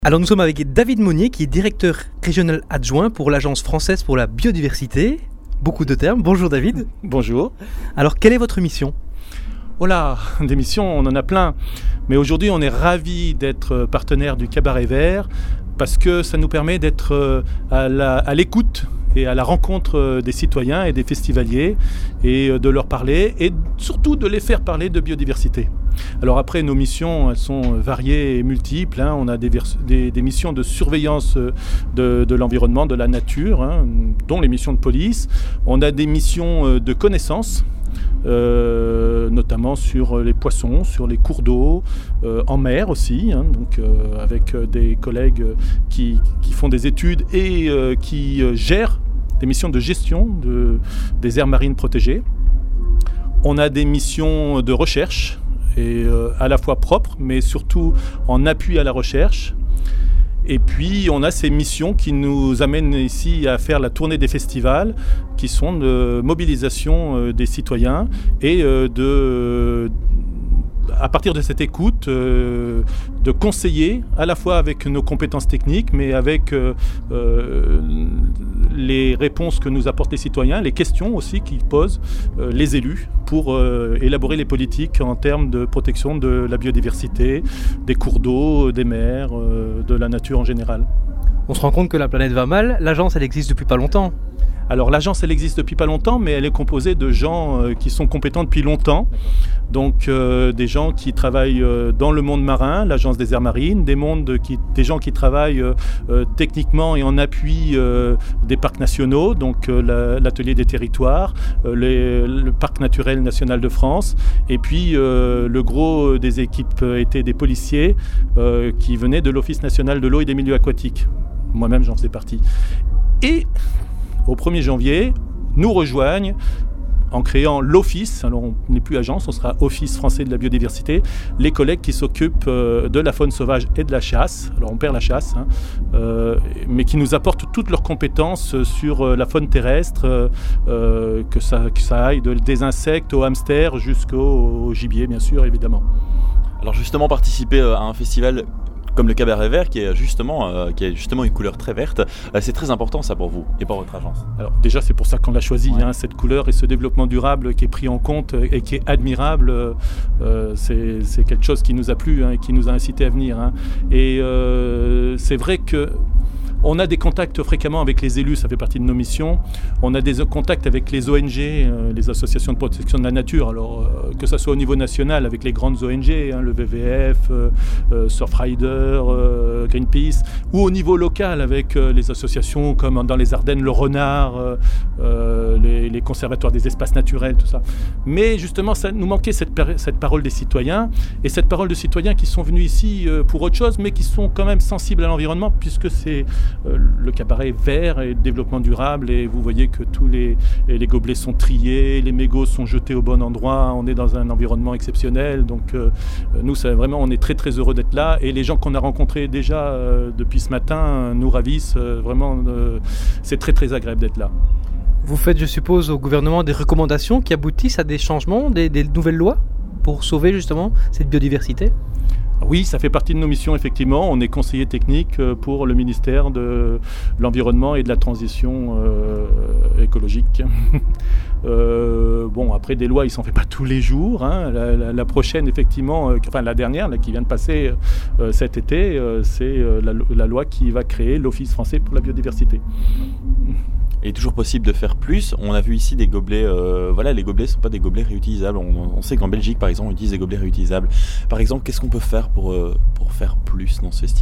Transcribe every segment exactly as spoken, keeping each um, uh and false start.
Alors nous sommes avec David Monnier qui est directeur régional adjoint pour l'Agence française pour la biodiversité. Beaucoup de termes. Bonjour David. Bonjour. Alors quelle est votre mission ? Oh là, des missions, on en a plein. Mais aujourd'hui, on est ravis d'être partenaire du Cabaret Vert parce que ça nous permet d'être à, la, à l'écoute et à la rencontre des citoyens et des festivaliers et de leur parler et surtout de les faire parler de biodiversité. Alors après, nos missions, elles sont variées et multiples. Hein. On a des, vers- des, des missions de surveillance de, de l'environnement, de la nature, hein, dont les missions de police. On a des missions de connaissance, euh, notamment sur les poissons, sur les cours d'eau, euh, en mer aussi, hein, donc, euh, avec des collègues qui, qui font des études et euh, qui euh, gèrent des missions de gestion de, des aires marines protégées. On a des missions de recherche, et euh, à la fois propre, mais surtout en appui à la recherche. Et puis, on a ces missions qui nous amènent ici à faire la tournée des festivals, qui sont de mobilisation euh, des citoyens et euh, de, à partir de cette écoute, euh, de conseiller à la fois avec nos compétences techniques, mais avec euh, euh, les réponses que nous apportent les citoyens, les questions aussi qu'ils posent euh, les élus pour euh, élaborer les politiques en termes de protection de la biodiversité, des cours d'eau, des mers, euh, de la nature en général. On se rend compte que la planète va mal. L'agence, elle existe depuis pas longtemps. Alors l'agence, elle existe depuis pas longtemps, mais elle est composée de gens euh, qui sont compétents depuis longtemps. Donc euh, des gens qui travaillent euh, dans le monde marin, l'agence des aires marines, des, mondes qui, des gens qui travaillent euh, euh, techniquement et en appui euh, des parcs nationaux, donc euh, la, l'atelier des territoires, euh, les, le parc naturel national de France, et puis euh, le gros des équipes étaient des policiers euh, qui venaient de l'Office national de l'eau et des milieux aquatiques. Moi-même, j'en faisais partie. Et au premier janvier, nous rejoignent en créant l'Office, alors on n'est plus agence, on sera Office français de la biodiversité, les collègues qui s'occupent euh, de la faune sauvage et de la chasse, alors on perd la chasse, hein, euh, mais qui nous apportent toutes leurs compétences sur euh, la faune terrestre, euh, euh, que, ça, que ça aille de, des insectes aux hamsters jusqu'au au gibier, bien sûr, évidemment. Alors justement, participer à un festival comme le Cabaret Vert, qui est justement, euh, qui a justement une couleur très verte, euh, c'est très important ça pour vous et pour votre agence. Alors déjà, c'est pour ça qu'on l'a choisi, ouais. hein, cette couleur et ce développement durable qui est pris en compte et qui est admirable. Euh, c'est, c'est quelque chose qui nous a plu hein, et qui nous a incité à venir. Hein. Et euh, c'est vrai que on a des contacts fréquemment avec les élus, ça fait partie de nos missions. On a des contacts avec les O N G, euh, les associations de protection de la nature, alors euh, que ce soit au niveau national avec les grandes O N G, hein, le W W F, euh, euh, Surfrider, euh, Greenpeace, ou au niveau local avec euh, les associations comme dans les Ardennes, le Renard, euh, euh, les, les conservatoires des espaces naturels, tout ça. Mais justement, ça nous manquait cette, cette parole des citoyens, et cette parole de citoyens qui sont venus ici euh, pour autre chose, mais qui sont quand même sensibles à l'environnement, puisque c'est Euh, le cabaret vert et le développement durable, et vous voyez que tous les, les gobelets sont triés, les mégots sont jetés au bon endroit, on est dans un environnement exceptionnel, donc euh, nous ça, vraiment on est très très heureux d'être là, et les gens qu'on a rencontrés déjà euh, depuis ce matin nous ravissent, euh, vraiment euh, c'est très très agréable d'être là. Vous faites, je suppose, au gouvernement des recommandations qui aboutissent à des changements, des, des nouvelles lois pour sauver justement cette biodiversité ? Oui, ça fait partie de nos missions, effectivement. On est conseiller technique pour le ministère de l'Environnement et de la Transition euh, écologique. euh, bon, après, des lois, il ne s'en fait pas tous les jours. Hein. La, la, la prochaine, effectivement, euh, enfin la dernière, là, qui vient de passer euh, cet été, euh, c'est euh, la, la loi qui va créer l'Office français pour la biodiversité. Il est toujours possible de faire plus. On a vu ici des gobelets, euh, voilà, les gobelets ne sont pas des gobelets réutilisables. On, on sait qu'en Belgique, par exemple, on utilise des gobelets réutilisables. Par exemple, qu'est-ce qu'on peut faire pour, euh, pour faire plus dans ce festival ?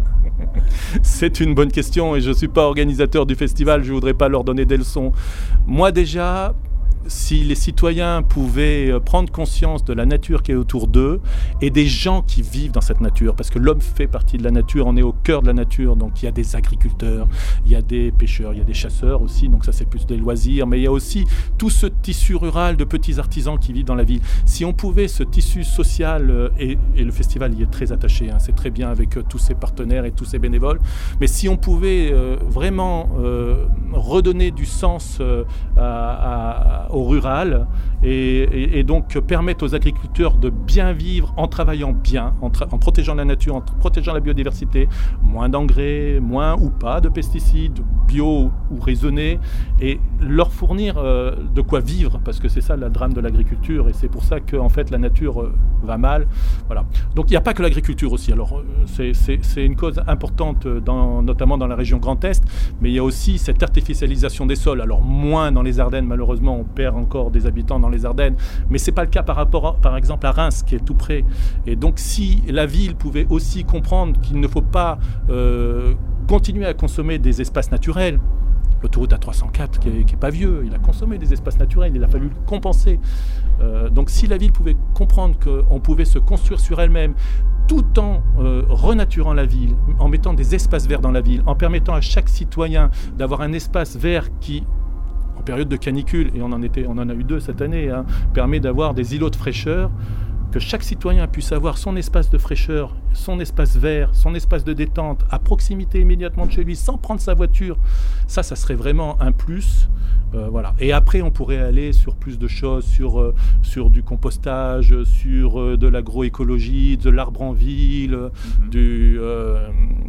C'est une bonne question, et je ne suis pas organisateur du festival, je ne voudrais pas leur donner des leçons. Moi déjà, si les citoyens pouvaient prendre conscience de la nature qui est autour d'eux et des gens qui vivent dans cette nature, parce que l'homme fait partie de la nature, on est au cœur de la nature, donc il y a des agriculteurs, il y a des pêcheurs, il y a des chasseurs aussi, donc ça c'est plus des loisirs, mais il y a aussi tout ce tissu rural de petits artisans qui vivent dans la ville. Si on pouvait, ce tissu social, et, et le festival y est très attaché, hein, c'est très bien avec tous ses partenaires et tous ses bénévoles, mais si on pouvait euh, vraiment euh, redonner du sens euh, à, à au rural et, et, et donc permettre aux agriculteurs de bien vivre en travaillant bien, en, tra- en protégeant la nature, en tra- protégeant la biodiversité, moins d'engrais, moins ou pas de pesticides, bio ou raisonnés, et leur fournir euh, de quoi vivre, parce que c'est ça le drame de l'agriculture, et c'est pour ça que en fait la nature euh, va mal. Voilà. Donc il n'y a pas que l'agriculture aussi. Alors euh, c'est, c'est, c'est une cause importante, dans, notamment dans la région Grand Est, mais il y a aussi cette artificialisation des sols. Alors moins dans les Ardennes, malheureusement, on perd encore des habitants dans les Ardennes, mais c'est pas le cas par rapport, à, par exemple, à Reims, qui est tout près. Et donc si la ville pouvait aussi comprendre qu'il ne faut pas euh, continuer à consommer des espaces naturels. L'autoroute A trois cent quatre, qui n'est pas vieux, il a consommé des espaces naturels, il a fallu le compenser. Euh, donc si la ville pouvait comprendre qu'on pouvait se construire sur elle-même, tout en euh, renaturant la ville, en mettant des espaces verts dans la ville, en permettant à chaque citoyen d'avoir un espace vert qui, en période de canicule, et on en, était, on en a eu deux cette année, hein, permet d'avoir des îlots de fraîcheur, que chaque citoyen puisse avoir son espace de fraîcheur, son espace vert, son espace de détente à proximité immédiatement de chez lui, sans prendre sa voiture. Ça, ça serait vraiment un plus. Euh, voilà. Et après, on pourrait aller sur plus de choses, sur, euh, sur du compostage, sur euh, de l'agroécologie, de l'arbre en ville, mmh. du, euh,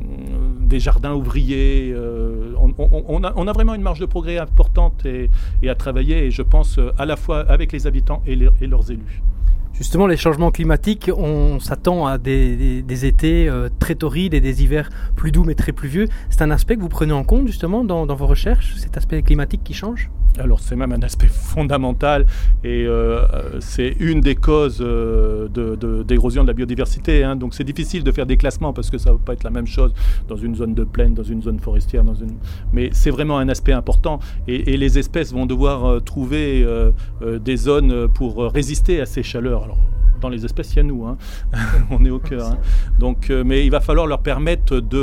des jardins ouvriers. Euh, on, on, on, a, on a vraiment une marge de progrès importante et, et à travailler, et je pense à la fois avec les habitants et, les, et leurs élus. Justement, les changements climatiques, on s'attend à des, des, des étés euh, très torrides et des hivers plus doux mais très pluvieux. C'est un aspect que vous prenez en compte justement dans, dans vos recherches, cet aspect climatique qui change ? Alors c'est même un aspect fondamental et euh, c'est une des causes euh, de, de, d'érosion de la biodiversité. Hein. Donc c'est difficile de faire des classements parce que ça ne va pas être la même chose dans une zone de plaine, dans une zone forestière. Dans une... Mais c'est vraiment un aspect important et, et les espèces vont devoir euh, trouver euh, euh, des zones pour résister à ces chaleurs. Alors, dans les espèces, il y a nous, hein. On est au cœur. Hein. Donc, euh, mais il va falloir leur permettre de...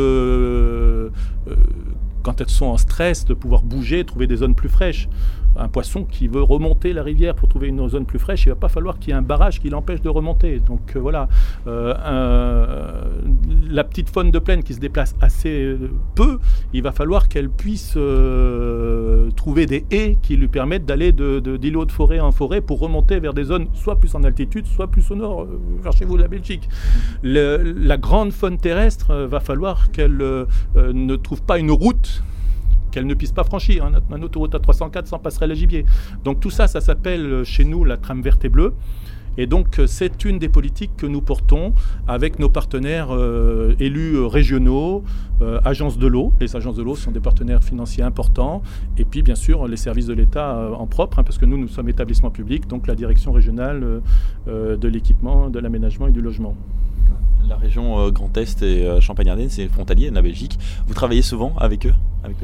Euh, quand elles sont en stress, de pouvoir bouger, trouver des zones plus fraîches. Un poisson qui veut remonter la rivière pour trouver une zone plus fraîche, il ne va pas falloir qu'il y ait un barrage qui l'empêche de remonter. Donc euh, voilà, euh, un, la petite faune de plaine qui se déplace assez peu, il va falloir qu'elle puisse euh, trouver des haies qui lui permettent d'aller de, de, d'îlot de forêt en forêt pour remonter vers des zones soit plus en altitude, soit plus au nord, euh, vers chez vous, la Belgique. Le, la grande faune terrestre, euh, va falloir qu'elle euh, ne trouve pas une route qu'elle ne puisse pas franchir, hein, un autoroute A trois cent quatre sans passerelle à gibier. Donc tout ça, ça s'appelle chez nous la trame verte et bleue. Et donc c'est une des politiques que nous portons avec nos partenaires euh, élus régionaux, euh, agences de l'eau. Les agences de l'eau sont des partenaires financiers importants. Et puis bien sûr les services de l'État euh, en propre, hein, parce que nous, nous sommes établissement public, donc la direction régionale euh, de l'équipement, de l'aménagement et du logement. La région euh, Grand Est et euh, Champagne-Ardenne, c'est frontalier de la Belgique. Vous travaillez souvent avec eux, avec eux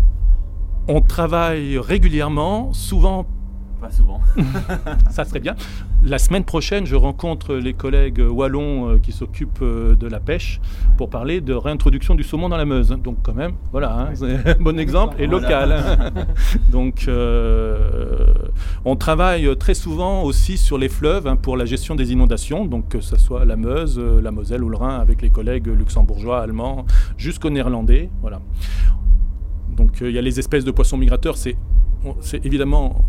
On travaille régulièrement, souvent. Pas souvent. Ça serait bien. La semaine prochaine, je rencontre les collègues wallons euh, qui s'occupent euh, de la pêche pour parler de réintroduction du saumon dans la Meuse. Donc quand même, voilà, hein, c'est un bon exemple et local. Donc euh, on travaille très souvent aussi sur les fleuves, hein, pour la gestion des inondations, donc que ce soit la Meuse, la Moselle ou le Rhin, avec les collègues luxembourgeois, allemands, jusqu'aux néerlandais. Voilà. Donc il euh, y a les espèces de poissons migrateurs, c'est, c'est évidemment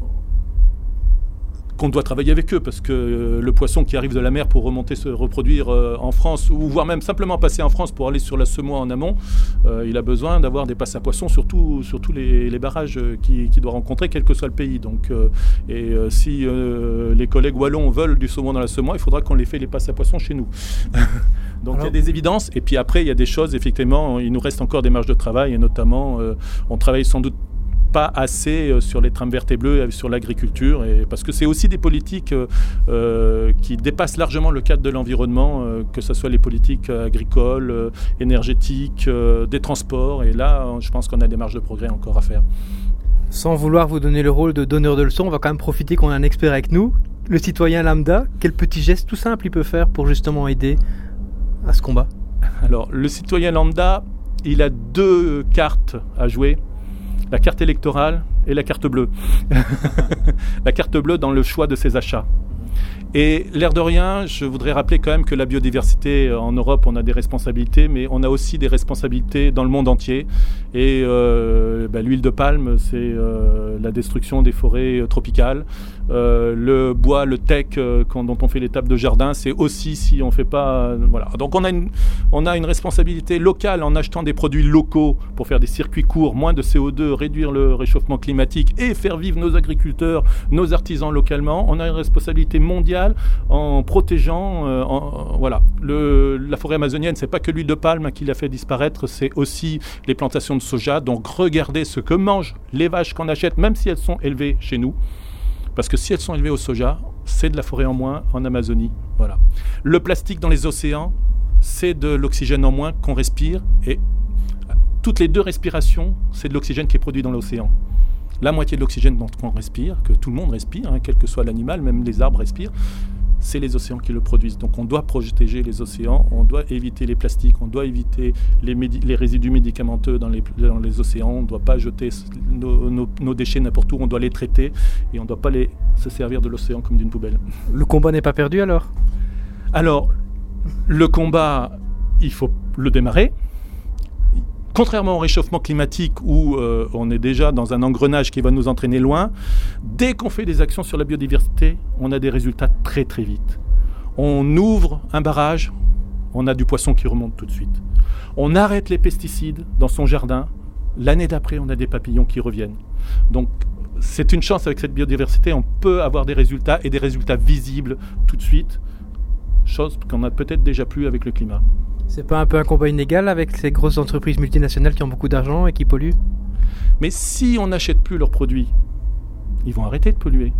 qu'on doit travailler avec eux, parce que euh, le poisson qui arrive de la mer pour remonter se reproduire euh, en France, ou voire même simplement passer en France pour aller sur la semois en amont, euh, il a besoin d'avoir des passes à poissons, surtout, surtout les, les barrages qu'il qui doit rencontrer, quel que soit le pays. Donc, euh, et euh, si euh, les collègues wallons veulent du saumon dans la semois, il faudra qu'on les fait les passes à poissons chez nous. Donc alors, il y a des évidences, et puis après il y a des choses, effectivement, il nous reste encore des marges de travail, et notamment euh, on travaille sans doute pas assez sur les trames vertes et bleues, sur l'agriculture, et parce que c'est aussi des politiques euh, qui dépassent largement le cadre de l'environnement, euh, que ce soit les politiques agricoles, euh, énergétiques, euh, des transports, et là je pense qu'on a des marges de progrès encore à faire. Sans vouloir vous donner le rôle de donneur de leçons, on va quand même profiter qu'on a un expert avec nous, le citoyen lambda. Quel petit geste tout simple il peut faire pour justement aider à ce combat? Alors le citoyen lambda, il a deux cartes à jouer. La carte électorale et la carte bleue. La carte bleue dans le choix de ses achats. Et l'air de rien, je voudrais rappeler quand même que la biodiversité en Europe, on a des responsabilités, mais on a aussi des responsabilités dans le monde entier. Et euh, bah, l'huile de palme, c'est euh, la destruction des forêts euh, tropicales. Euh, le bois, le teck, euh, quand, dont on fait les tables de jardin, c'est aussi si on fait pas. Euh, voilà. Donc on a une, on a une responsabilité locale en achetant des produits locaux pour faire des circuits courts, moins de C O deux, réduire le réchauffement climatique et faire vivre nos agriculteurs, nos artisans localement. On a une responsabilité mondiale en protégeant, euh, en, voilà. Le, la forêt amazonienne, c'est pas que l'huile de palme qui l'a fait disparaître, c'est aussi les plantations de soja. Donc regardez ce que mangent les vaches qu'on achète, même si elles sont élevées chez nous. Parce que si elles sont élevées au soja, c'est de la forêt en moins en Amazonie. Voilà. Le plastique dans les océans, c'est de l'oxygène en moins qu'on respire. Et toutes les deux respirations, c'est de l'oxygène qui est produit dans l'océan. La moitié de l'oxygène qu'on respire, que tout le monde respire, hein, quel que soit l'animal, même les arbres respirent, c'est les océans qui le produisent. Donc on doit protéger les océans, on doit éviter les plastiques, on doit éviter les, médi- les résidus médicamenteux dans les, dans les océans, on ne doit pas jeter nos, nos, nos déchets n'importe où, on doit les traiter et on ne doit pas les, se servir de l'océan comme d'une poubelle. Le combat n'est pas perdu alors ? Alors, le combat, il faut le démarrer. Contrairement au réchauffement climatique où euh, on est déjà dans un engrenage qui va nous entraîner loin, dès qu'on fait des actions sur la biodiversité, on a des résultats très très vite. On ouvre un barrage, on a du poisson qui remonte tout de suite. On arrête les pesticides dans son jardin, l'année d'après on a des papillons qui reviennent. Donc c'est une chance avec cette biodiversité, on peut avoir des résultats et des résultats visibles tout de suite, chose qu'on n'a peut-être déjà plus avec le climat. C'est pas un peu un combat inégal avec ces grosses entreprises multinationales qui ont beaucoup d'argent et qui polluent ? Mais si on n'achète plus leurs produits, ils vont arrêter de polluer.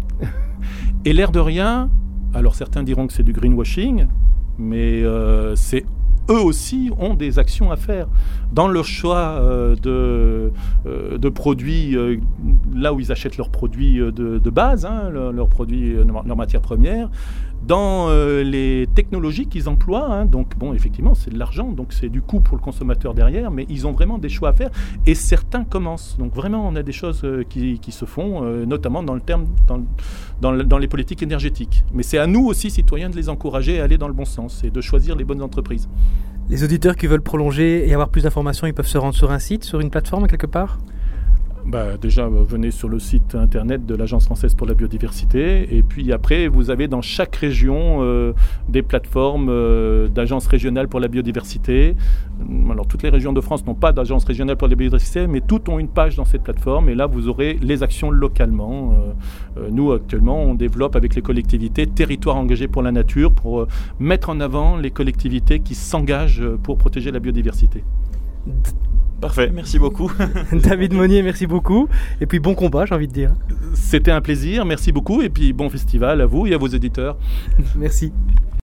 Et l'air de rien, alors certains diront que c'est du greenwashing, mais euh, c'est eux aussi ont des actions à faire dans leur choix euh, de, euh, de produits, euh, là où ils achètent leurs produits de, de base, hein, leurs, leurs produits, leurs matières premières, dans euh, les technologies qu'ils emploient. Hein, donc bon, effectivement, c'est de l'argent, donc c'est du coût pour le consommateur derrière, mais ils ont vraiment des choix à faire et certains commencent. Donc vraiment, on a des choses euh, qui, qui se font, euh, notamment dans le terme, dans, dans, le, dans les politiques énergétiques. Mais c'est à nous aussi, citoyens, de les encourager à aller dans le bon sens et de choisir les bonnes entreprises. Les auditeurs qui veulent prolonger et avoir plus d'informations, ils peuvent se rendre sur un site, sur une plateforme quelque part ? Bah, déjà, venez sur le site internet de l'Agence française pour la biodiversité. Et puis après, vous avez dans chaque région euh, des plateformes euh, d'agences régionales pour la biodiversité. Alors, toutes les régions de France n'ont pas d'agence régionale pour la biodiversité, mais toutes ont une page dans cette plateforme. Et là, vous aurez les actions localement. Euh, euh, nous, actuellement, on développe avec les collectivités territoires engagés pour la nature pour euh, mettre en avant les collectivités qui s'engagent pour protéger la biodiversité. Parfait, merci beaucoup. David Monnier, merci beaucoup. Et puis bon combat, j'ai envie de dire. C'était un plaisir, merci beaucoup. Et puis bon festival à vous et à vos éditeurs. Merci.